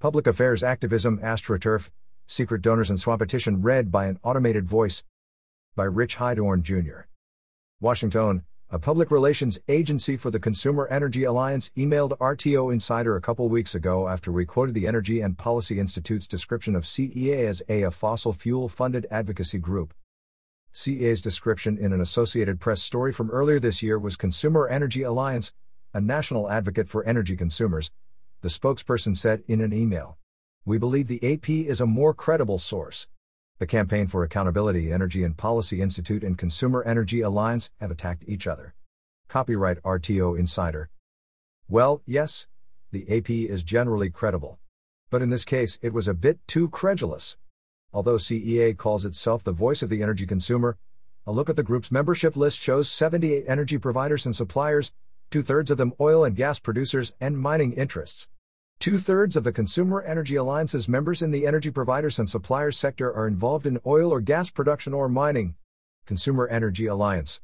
Public affairs activism AstroTurf, secret donors and swampetition read by an automated voice. By Rich Hydorn Jr. Washington, a public relations agency for the Consumer Energy Alliance emailed RTO Insider a couple weeks ago after we quoted the Energy and Policy Institute's description of CEA as a fossil fuel-funded advocacy group. CEA's description in an Associated Press story from earlier this year was Consumer Energy Alliance, a national advocate for energy consumers, the spokesperson said in an email. We believe the AP is a more credible source. The Campaign for Accountability Energy and Policy Institute and Consumer Energy Alliance have attacked each other. Copyright RTO Insider. Well, yes, the AP is generally credible. But in this case it was a bit too credulous. Although CEA calls itself the voice of the energy consumer, a look at the group's membership list shows 78 energy providers and suppliers, 2/3 of them oil and gas producers and mining interests. 2/3 of the Consumer Energy Alliance's members in the energy providers and suppliers sector are involved in oil or gas production or mining. Consumer Energy Alliance.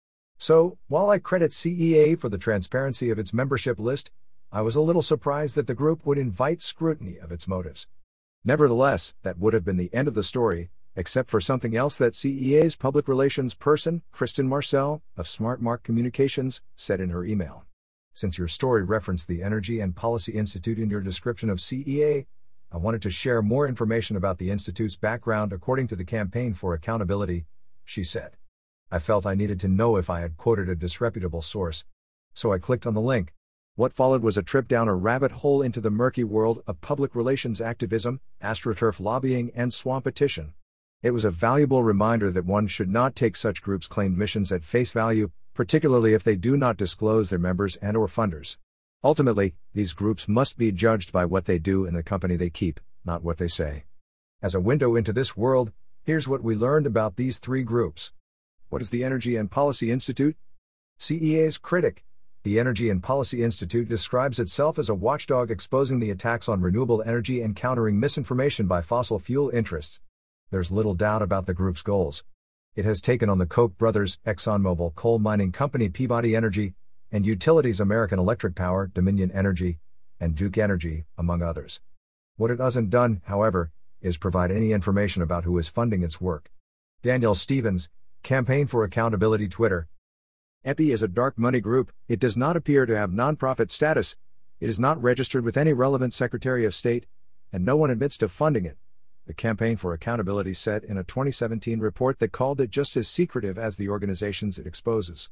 So, while I credit CEA for the transparency of its membership list, I was a little surprised that the group would invite scrutiny of its motives. Nevertheless, that would have been the end of the story, except for something else that CEA's public relations person, Kristen Marcel, of SmartMark Communications, said in her email. Since your story referenced the Energy and Policy Institute in your description of CEA, I wanted to share more information about the Institute's background according to the Campaign for Accountability, she said. I felt I needed to know if I had quoted a disreputable source. So I clicked on the link. What followed was a trip down a rabbit hole into the murky world of public relations activism, AstroTurf lobbying and swampetition. It was a valuable reminder that one should not take such groups' claimed missions at face value, particularly if they do not disclose their members and/or funders. Ultimately, these groups must be judged by what they do in the company they keep, not what they say. As a window into this world, here's what we learned about these three groups. What is the Energy and Policy Institute? CEA's critic. The Energy and Policy Institute describes itself as a watchdog exposing the attacks on renewable energy and countering misinformation by fossil fuel interests. There's little doubt about the group's goals. It has taken on the Koch brothers, ExxonMobil coal mining company Peabody Energy, and utilities American Electric Power, Dominion Energy, and Duke Energy, among others. What it hasn't done, however, is provide any information about who is funding its work. Daniel Stevens, Campaign for Accountability Twitter. EPI is a dark money group. It does not appear to have nonprofit status, it is not registered with any relevant Secretary of State, and no one admits to funding it, the Campaign for Accountability said in a 2017 report that called it just as secretive as the organizations it exposes.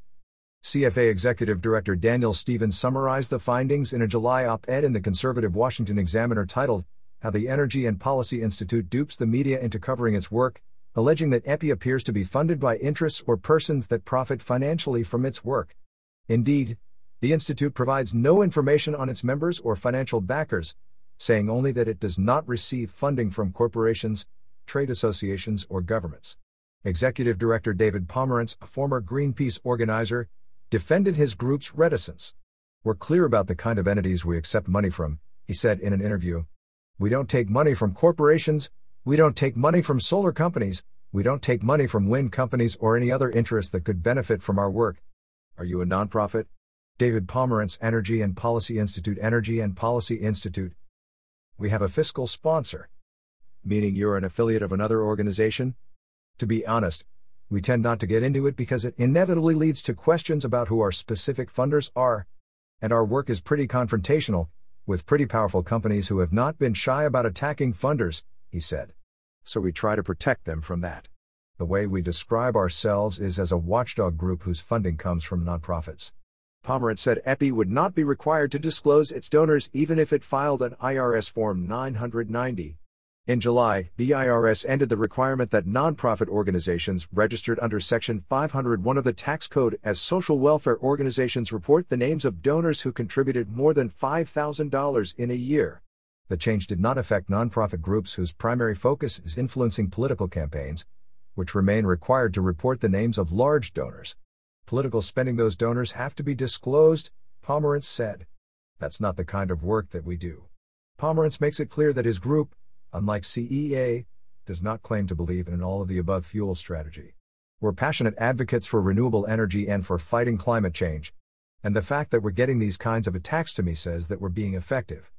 CFA Executive Director Daniel Stevens summarized the findings in a July op-ed in the conservative Washington Examiner titled, How the Energy and Policy Institute Dupes the Media into Covering Its Work, alleging that EPI appears to be funded by interests or persons that profit financially from its work. Indeed, the Institute provides no information on its members or financial backers, saying only that it does not receive funding from corporations, trade associations, or governments. Executive Director David Pomerantz, a former Greenpeace organizer, defended his group's reticence. We're clear about the kind of entities we accept money from, he said in an interview. We don't take money from corporations, we don't take money from solar companies, we don't take money from wind companies or any other interest that could benefit from our work. Are you a nonprofit? David Pomerantz, Energy and Policy Institute. Energy and Policy Institute. We have a fiscal sponsor. Meaning you're an affiliate of another organization? To be honest, we tend not to get into it because it inevitably leads to questions about who our specific funders are. And our work is pretty confrontational, with pretty powerful companies who have not been shy about attacking funders, he said. So we try to protect them from that. The way we describe ourselves is as a watchdog group whose funding comes from nonprofits. Pomerantz said EPI would not be required to disclose its donors even if it filed an IRS Form 990. In July, the IRS ended the requirement that nonprofit organizations registered under Section 501 of the tax code as social welfare organizations report the names of donors who contributed more than $5,000 in a year. The change did not affect nonprofit groups whose primary focus is influencing political campaigns, which remain required to report the names of large donors. Political spending, those donors have to be disclosed, Pomerantz said. That's not the kind of work that we do. Pomerantz makes it clear that his group, unlike CEA, does not claim to believe in all of the above fuel strategy. We're passionate advocates for renewable energy and for fighting climate change. And the fact that we're getting these kinds of attacks to me says that we're being effective.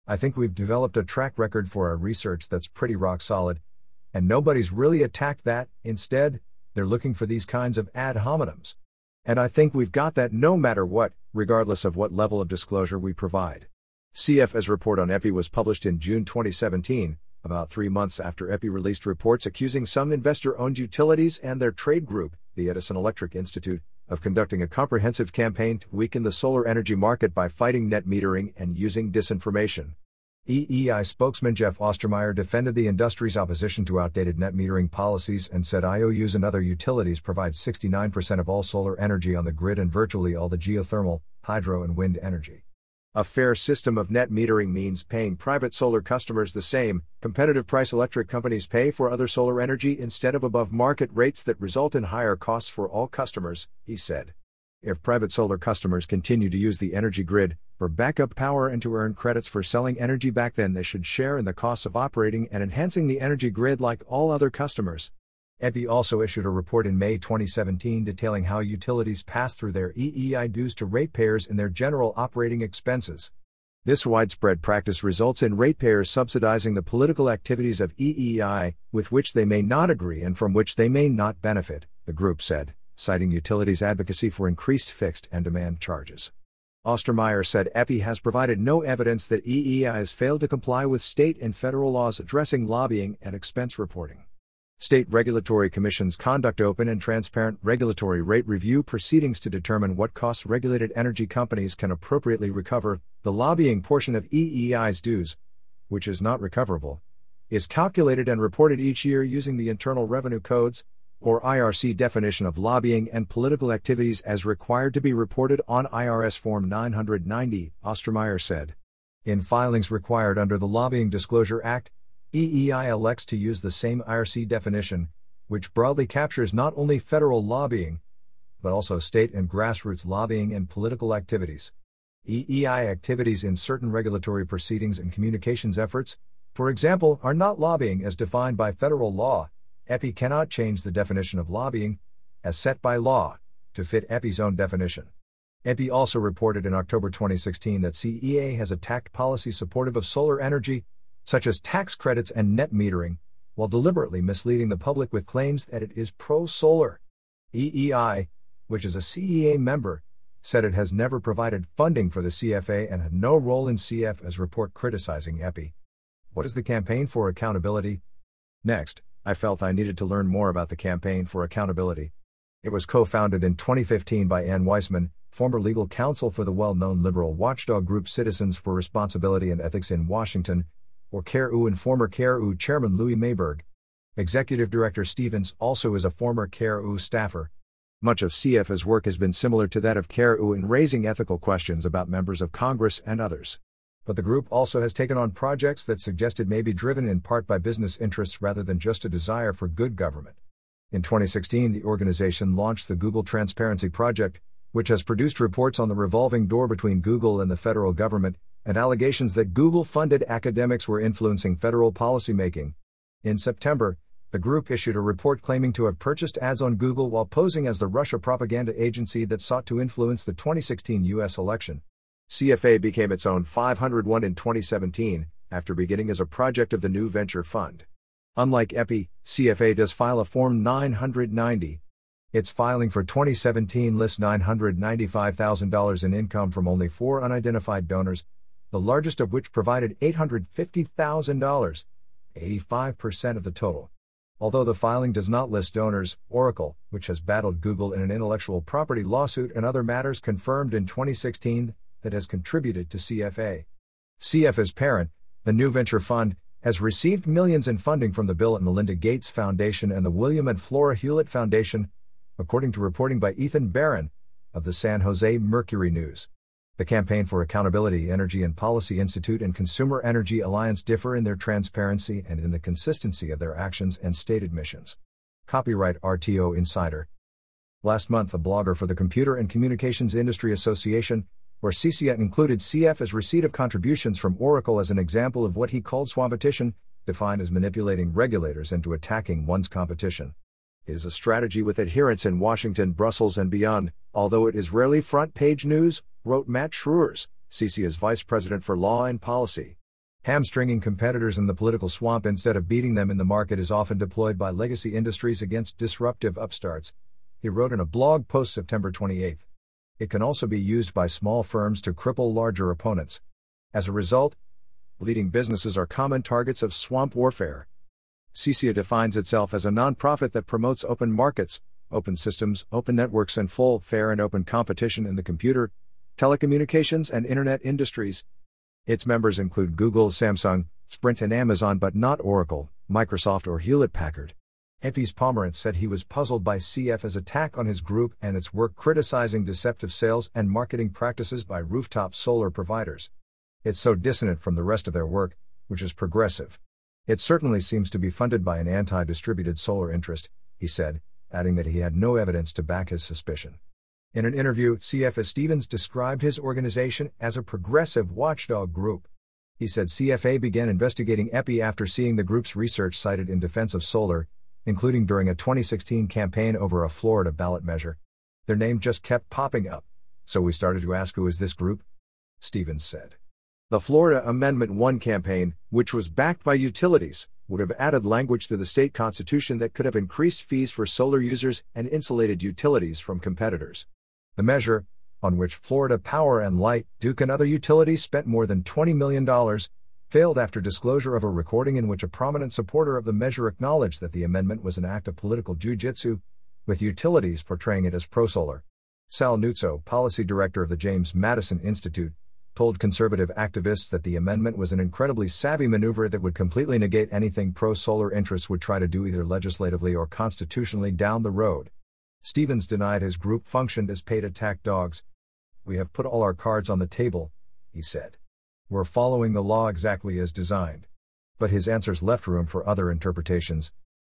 I think we've developed a track record for our research that's pretty rock solid, and nobody's really attacked that. Instead, they're looking for these kinds of ad hominems. And I think we've got that no matter what, regardless of what level of disclosure we provide. CFA's report on EPI was published in June 2017, about 3 months after EPI released reports accusing some investor-owned utilities and their trade group, the Edison Electric Institute, of conducting a comprehensive campaign to weaken the solar energy market by fighting net metering and using disinformation. EEI spokesman Jeff Ostermeyer defended the industry's opposition to outdated net metering policies and said IOUs and other utilities provide 69% of all solar energy on the grid and virtually all the geothermal, hydro, and wind energy. A fair system of net metering means paying private solar customers the same competitive price electric companies pay for other solar energy instead of above market rates that result in higher costs for all customers, he said. If private solar customers continue to use the energy grid for backup power and to earn credits for selling energy back, then they should share in the costs of operating and enhancing the energy grid like all other customers. EPI also issued a report in May 2017 detailing how utilities pass through their EEI dues to ratepayers in their general operating expenses. This widespread practice results in ratepayers subsidizing the political activities of EEI, with which they may not agree and from which they may not benefit, the group said, citing utilities' advocacy for increased fixed and demand charges. Ostermeyer said EPI has provided no evidence that EEI has failed to comply with state and federal laws addressing lobbying and expense reporting. State regulatory commissions conduct open and transparent regulatory rate review proceedings to determine what costs regulated energy companies can appropriately recover. The lobbying portion of EEI's dues, which is not recoverable, is calculated and reported each year using the Internal Revenue Code's, or IRC definition of lobbying and political activities as required to be reported on IRS Form 990, Ostermeyer said. In filings required under the Lobbying Disclosure Act, EEI elects to use the same IRC definition, which broadly captures not only federal lobbying, but also state and grassroots lobbying and political activities. EEI activities in certain regulatory proceedings and communications efforts, for example, are not lobbying as defined by federal law. EPI cannot change the definition of lobbying, as set by law, to fit EPI's own definition. EPI also reported in October 2016 that CEA has attacked policies supportive of solar energy, such as tax credits and net metering, while deliberately misleading the public with claims that it is pro-solar. EEI, which is a CEA member, said it has never provided funding for the CFA and had no role in CFA's report criticizing EPI. What is the Campaign for Accountability? Next, I felt I needed to learn more about the Campaign for Accountability. It was co-founded in 2015 by Ann Weissman, former legal counsel for the well-known liberal watchdog group Citizens for Responsibility and Ethics in Washington, or CARE-U, and former CARE-U chairman Louis Mayberg. Executive Director Stevens also is a former CARE-U staffer. Much of CFA's work has been similar to that of CARE-U in raising ethical questions about members of Congress and others. But the group also has taken on projects that suggested may be driven in part by business interests rather than just a desire for good government. In 2016, the organization launched the Google Transparency Project, which has produced reports on the revolving door between Google and the federal government, and allegations that Google-funded academics were influencing federal policymaking. In September, the group issued a report claiming to have purchased ads on Google while posing as the Russia propaganda agency that sought to influence the 2016 U.S. election. CFA became its own 501 in 2017, after beginning as a project of the New Venture Fund. Unlike EPI, CFA does file a Form 990. Its filing for 2017 lists $995,000 in income from only 4 unidentified donors, the largest of which provided $850,000, 85% of the total. Although the filing does not list donors, Oracle, which has battled Google in an intellectual property lawsuit and other matters, confirmed in 2016 that has contributed to CFA. CFA's parent, the New Venture Fund, has received millions in funding from the Bill and Melinda Gates Foundation and the William and Flora Hewlett Foundation, according to reporting by Ethan Barron of the San Jose Mercury News. The Campaign for Accountability, Energy and Policy Institute, and Consumer Energy Alliance differ in their transparency and in the consistency of their actions and stated missions. Copyright RTO Insider. Last month, a blogger for the Computer and Communications Industry Association, or CCIA, included CFA's receipt of contributions from Oracle as an example of what he called swabetition, defined as manipulating regulators into attacking one's competition. It is a strategy with adherents in Washington, Brussels, and beyond, although it is rarely front-page news, wrote Matt Schruers, CCIA's vice president for law and policy. Hamstringing competitors in the political swamp instead of beating them in the market is often deployed by legacy industries against disruptive upstarts, he wrote in a blog post September 28. It can also be used by small firms to cripple larger opponents. As a result, leading businesses are common targets of swamp warfare. CCA defines itself as a nonprofit that promotes open markets, open systems, open networks, and full, fair, and open competition in the computer, telecommunications, and internet industries. Its members include Google, Samsung, Sprint, and Amazon, but not Oracle, Microsoft, or Hewlett-Packard. Epys Pomerantz said he was puzzled by CFA's attack on his group and its work criticizing deceptive sales and marketing practices by rooftop solar providers. It's so dissonant from the rest of their work, which is progressive. It certainly seems to be funded by an anti-distributed solar interest, he said, adding that he had no evidence to back his suspicion. In an interview, CFA Stevens described his organization as a progressive watchdog group. He said CFA began investigating EPI after seeing the group's research cited in defense of solar, including during a 2016 campaign over a Florida ballot measure. Their name just kept popping up, so we started to ask, who is this group? Stevens said. The Florida Amendment 1 campaign, which was backed by utilities, would have added language to the state constitution that could have increased fees for solar users and insulated utilities from competitors. The measure, on which Florida Power and Light, Duke, and other utilities spent more than $20 million, failed after disclosure of a recording in which a prominent supporter of the measure acknowledged that the amendment was an act of political jiu-jitsu, with utilities portraying it as pro-solar. Sal Nuzzo, policy director of the James Madison Institute, told conservative activists that the amendment was an incredibly savvy maneuver that would completely negate anything pro-solar interests would try to do either legislatively or constitutionally down the road. Stevens denied his group functioned as paid attack dogs. We have put all our cards on the table, he said. We're following the law exactly as designed. But his answers left room for other interpretations.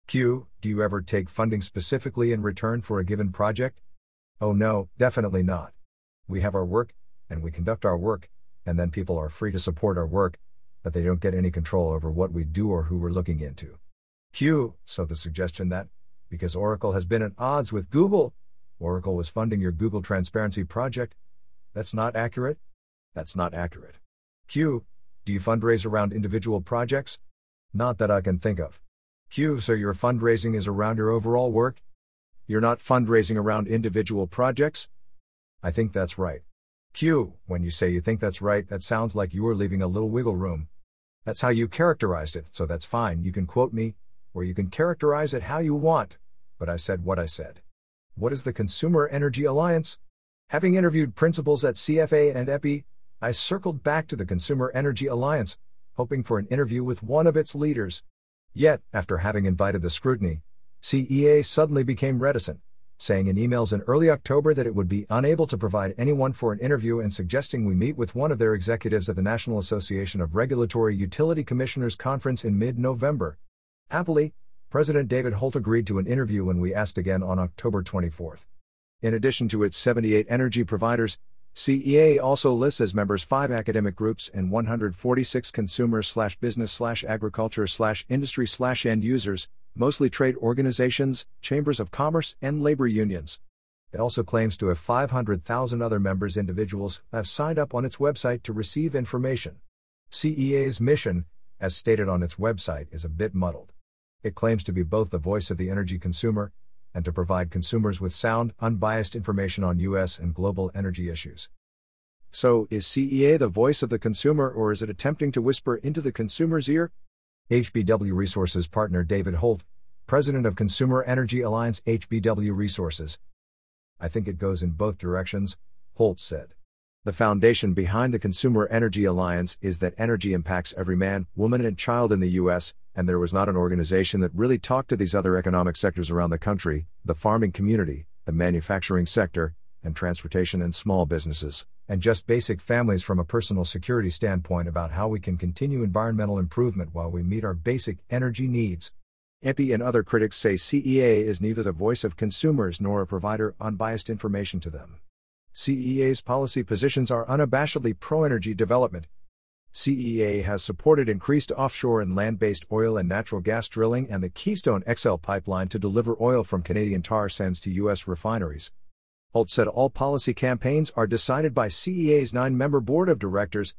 Q, do you ever take funding specifically in return for a given project? Oh no, definitely not. We have our work, and we conduct our work, and then people are free to support our work, but they don't get any control over what we do or who we're looking into. Q, so the suggestion that, because Oracle has been at odds with Google, Oracle was funding your Google Transparency project, that's not accurate? That's not accurate. Q, do you fundraise around individual projects? Not that I can think of. Q, so your fundraising is around your overall work? You're not fundraising around individual projects? I think that's right. Q, when you say you think that's right, that sounds like you are leaving a little wiggle room. That's how you characterized it, so that's fine, you can quote me, or you can characterize it how you want, but I said what I said. What is the Consumer Energy Alliance? Having interviewed principals at CFA and EPI, I circled back to the Consumer Energy Alliance, hoping for an interview with one of its leaders. Yet, after having invited the scrutiny, CEA suddenly became reticent, saying in emails in early October that it would be unable to provide anyone for an interview and suggesting we meet with one of their executives at the National Association of Regulatory Utility Commissioners conference in mid-November. Happily, President David Holt agreed to an interview when we asked again on October 24. In addition to its 78 energy providers, CEA also lists as members 5 academic groups and 146 consumer/business/agriculture/industry/end users, mostly trade organizations, chambers of commerce, and labor unions. It also claims to have 500,000 other members, individuals who have signed up on its website to receive information. CEA's mission, as stated on its website, is a bit muddled. It claims to be both the voice of the energy consumer and to provide consumers with sound, unbiased information on U.S. and global energy issues. So, is CEA the voice of the consumer, or is it attempting to whisper into the consumer's ear? HBW Resources partner David Holt, president of Consumer Energy Alliance HBW Resources. I think it goes in both directions, Holt said. The foundation behind the Consumer Energy Alliance is that energy impacts every man, woman, and child in the U.S., and there was not an organization that really talked to these other economic sectors around the country, the farming community, the manufacturing sector, and transportation and small businesses, and just basic families from a personal security standpoint about how we can continue environmental improvement while we meet our basic energy needs. EPI and other critics say CEA is neither the voice of consumers nor a provider unbiased information to them. CEA's policy positions are unabashedly pro-energy development. CEA has supported increased offshore and land-based oil and natural gas drilling and the Keystone XL pipeline to deliver oil from Canadian tar sands to U.S. refineries. Holt said all policy campaigns are decided by CEA's 9-member board of directors,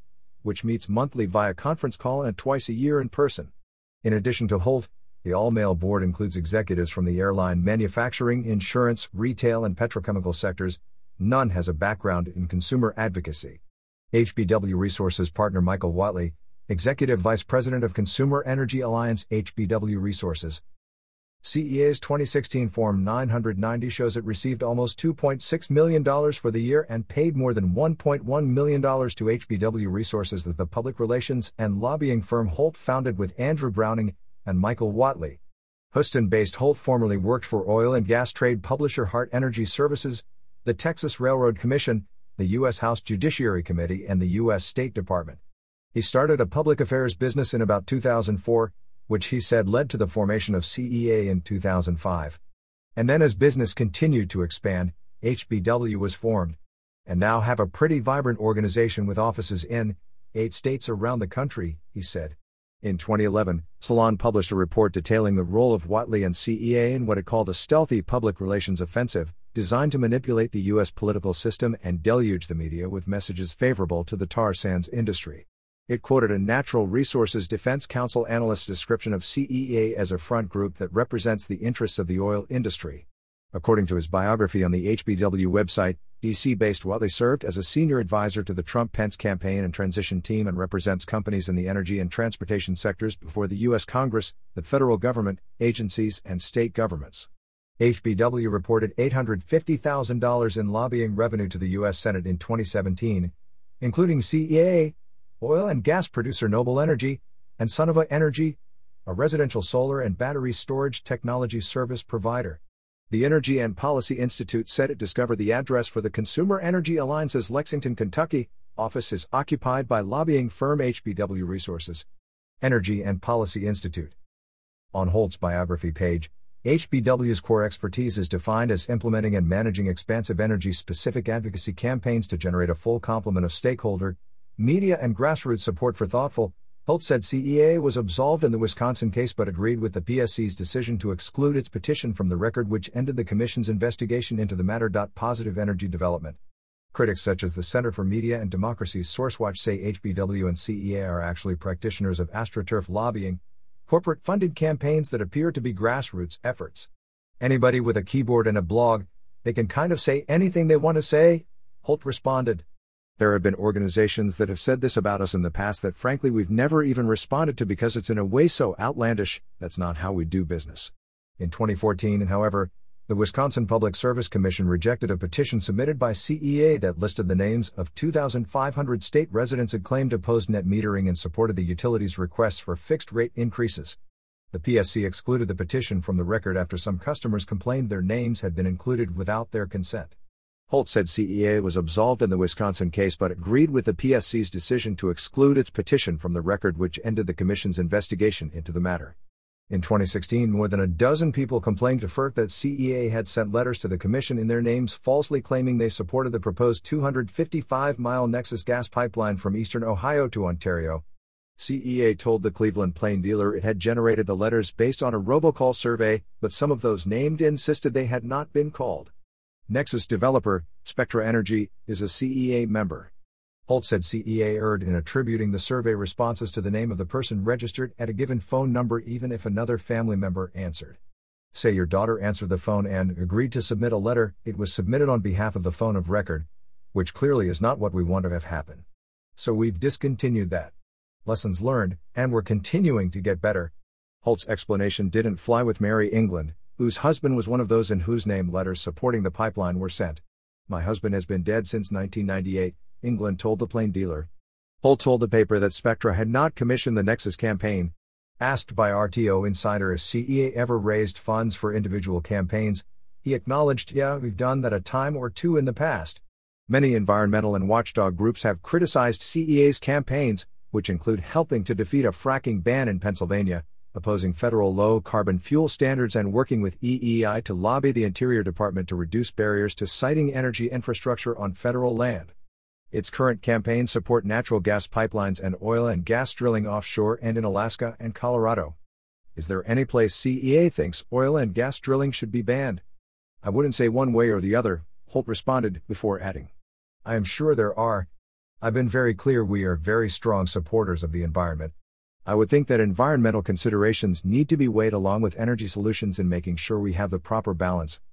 which meets monthly via conference call and twice a year in person. In addition to Holt, the all-male board includes executives from the airline, manufacturing, insurance, retail, and petrochemical sectors. None has a background in consumer advocacy. HBW Resources partner Michael Whatley, Executive Vice President of Consumer Energy Alliance, HBW Resources. CEA's 2016 Form 990 shows it received almost $2.6 million for the year and paid more than $1.1 million to HBW Resources, the public relations and lobbying firm Holt founded with Andrew Browning and Michael Whatley. Houston-based Holt formerly worked for oil and gas trade publisher Hart Energy Services, the Texas Railroad Commission, the U.S. House Judiciary Committee, and the U.S. State Department. He started a public affairs business in about 2004, which he said led to the formation of CEA in 2005. And then as business continued to expand, HBW was formed. And now have a pretty vibrant organization with offices in 8 states around the country, he said. In 2011, Salon published a report detailing the role of Whatley and CEA in what it called a stealthy public relations offensive, designed to manipulate the U.S. political system and deluge the media with messages favorable to the tar sands industry. It quoted a Natural Resources Defense Council analyst's description of CEA as a front group that represents the interests of the oil industry. According to his biography on the HBW website, DC-based Whatley served as a senior advisor to the Trump-Pence campaign and transition team and represents companies in the energy and transportation sectors before the U.S. Congress, the federal government, agencies, and state governments. HBW reported $850,000 in lobbying revenue to the U.S. Senate in 2017, including CEA, oil and gas producer Noble Energy, and Sunnova Energy, a residential solar and battery storage technology service provider. The Energy and Policy Institute said it discovered the address for the Consumer Energy Alliance's Lexington, Kentucky, office is occupied by lobbying firm HBW Resources. Energy and Policy Institute. On Holt's biography page, HBW's core expertise is defined as implementing and managing expansive energy-specific advocacy campaigns to generate a full complement of stakeholder, media and grassroots support for thoughtful. Holt said CEA was absolved in the Wisconsin case but agreed with the PSC's decision to exclude its petition from the record, which ended the Commission's investigation into the matter. Positive energy development. Critics such as the Center for Media and Democracy's SourceWatch say HBW and CEA are actually practitioners of AstroTurf lobbying, corporate-funded campaigns that appear to be grassroots efforts. Anybody with a keyboard and a blog, they can kind of say anything they want to say, Holt responded. There have been organizations that have said this about us in the past that frankly we've never even responded to because it's in a way so outlandish. That's not how we do business. In 2014, however, the Wisconsin Public Service Commission rejected a petition submitted by CEA that listed the names of 2,500 state residents it claimed opposed net metering and supported the utility's requests for fixed rate increases. The PSC excluded the petition from the record after some customers complained their names had been included without their consent. Holt said CEA was absolved in the Wisconsin case but agreed with the PSC's decision to exclude its petition from the record, which ended the Commission's investigation into the matter. In 2016, more than a dozen people complained to FERC that CEA had sent letters to the Commission in their names falsely claiming they supported the proposed 255-mile Nexus gas pipeline from eastern Ohio to Ontario. CEA told the Cleveland Plain Dealer it had generated the letters based on a robocall survey, but some of those named insisted they had not been called. Nexus developer, Spectra Energy, is a CEA member. Holt said CEA erred in attributing the survey responses to the name of the person registered at a given phone number even if another family member answered. Say your daughter answered the phone and agreed to submit a letter, it was submitted on behalf of the phone of record, which clearly is not what we want to have happen. So we've discontinued that. Lessons learned, and we're continuing to get better. Holt's explanation didn't fly with Mary England, whose husband was one of those in whose name letters supporting the pipeline were sent. My husband has been dead since 1998, England told the Plain Dealer. Holt told the paper that Spectra had not commissioned the Nexus campaign. Asked by RTO Insider if CEA ever raised funds for individual campaigns, he acknowledged, "Yeah, we've done that a time or two in the past." Many environmental and watchdog groups have criticized CEA's campaigns, which include helping to defeat a fracking ban in Pennsylvania, opposing federal low-carbon fuel standards and working with EEI to lobby the Interior Department to reduce barriers to siting energy infrastructure on federal land. Its current campaigns support natural gas pipelines and oil and gas drilling offshore and in Alaska and Colorado. Is there any place CEA thinks oil and gas drilling should be banned? I wouldn't say one way or the other, Holt responded, before adding. I am sure there are. I've been very clear we are very strong supporters of the environment. I would think that environmental considerations need to be weighed along with energy solutions in making sure we have the proper balance,